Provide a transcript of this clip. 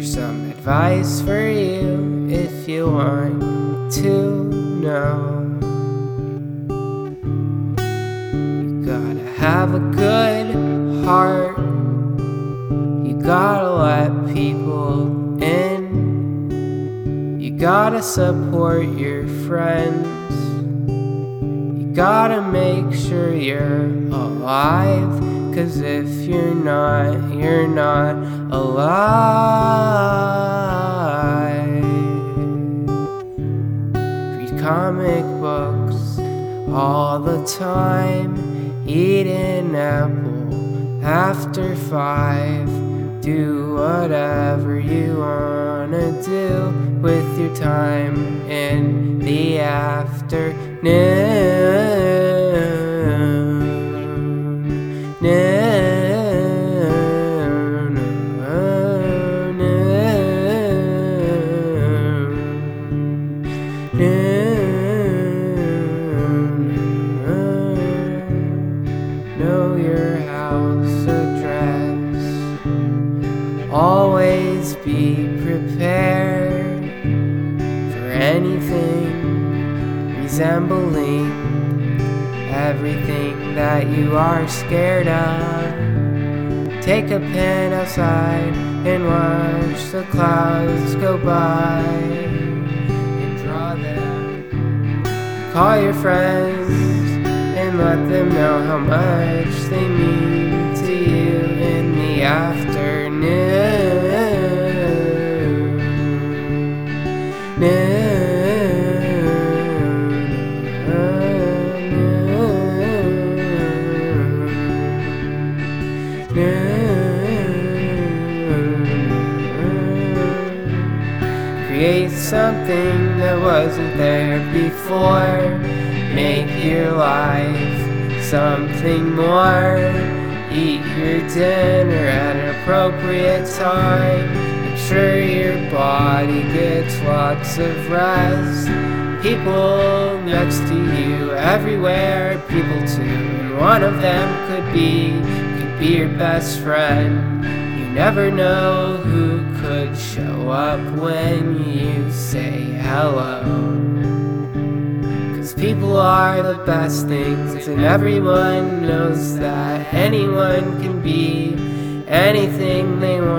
Here's some advice for you if you want to know. You gotta have a good heart. You gotta let people in. You gotta support your friends. You gotta make sure you're alive, 'cause if you're not alive. Read comic books all the time. Eat an apple after 5. Do whatever you wanna do with your time in the Know your house address. Always be prepared for anything resembling everything that you are scared of. Take a pen outside and watch the clouds go by and draw them. Call your friends and let them know how much they mean to you in the afternoon. Create something that wasn't there before. Make your life something more. Eat your dinner at an appropriate time. Make sure your body gets lots of rest. People next to you everywhere, people too, and one of them could be your best friend. You never know who could show up when you say hello. People are the best things, and everyone knows that anyone can be anything they want.